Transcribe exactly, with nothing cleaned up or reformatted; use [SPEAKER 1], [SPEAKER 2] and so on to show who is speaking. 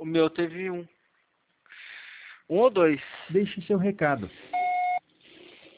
[SPEAKER 1] O meu teve um. Um ou dois.
[SPEAKER 2] Deixe seu recado.